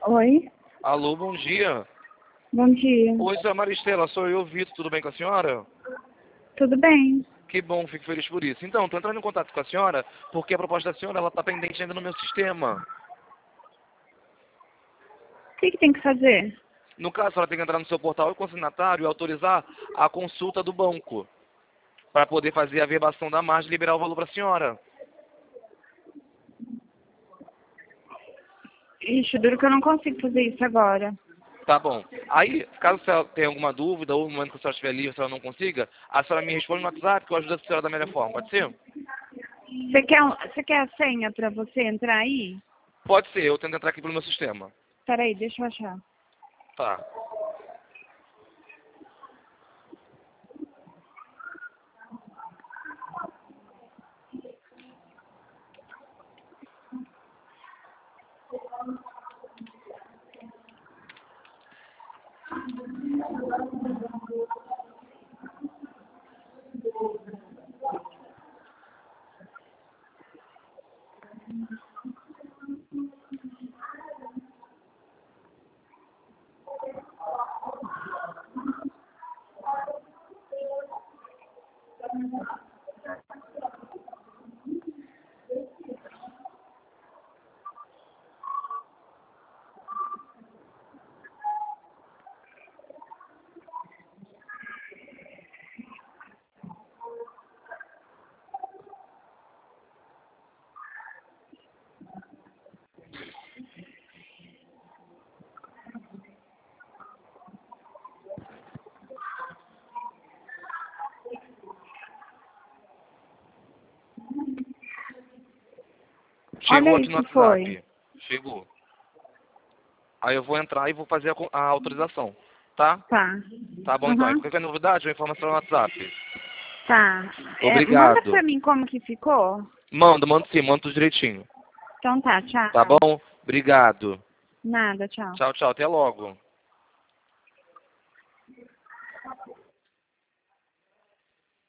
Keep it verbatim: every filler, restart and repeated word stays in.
Oi, Alô, bom dia. bom dia. Oi, senhora Maristela, sou eu, Vitor, tudo bem com a senhora? Tudo bem? Que bom, fico feliz por isso. Então, estou entrando em contato com a senhora porque a proposta da senhora está pendente ainda no meu sistema. O que, que tem que fazer? No caso, a senhora tem que entrar no seu portal e consignatário e autorizar a consulta do banco para poder fazer a verbação da margem e liberar o valor para a senhora. Ixi, duro que eu não consigo fazer isso agora. Tá bom. Aí, caso a senhora tenha alguma dúvida ou no momento que a senhora estiver livre, a senhora não consiga, a senhora me responde no WhatsApp que eu ajudo a senhora da melhor forma. Pode ser? Você quer, um- você quer a senha pra você entrar aí? Pode ser, eu tento entrar aqui pelo meu sistema. Peraí, deixa eu achar. Tá. Olha Chegou aí aqui no se foi. WhatsApp. Chegou. Aí eu vou entrar e vou fazer a, co- a autorização. Tá? Tá. Tá bom então. Aí Uhum. qualquer novidade, eu informo a senhora no WhatsApp. Tá. É, manda pra Obrigado. mim como que ficou. Manda, manda sim, manda tudo direitinho. Então tá, tchau. Tá bom? Obrigado. Nada, tchau. Tchau, tchau. Até logo.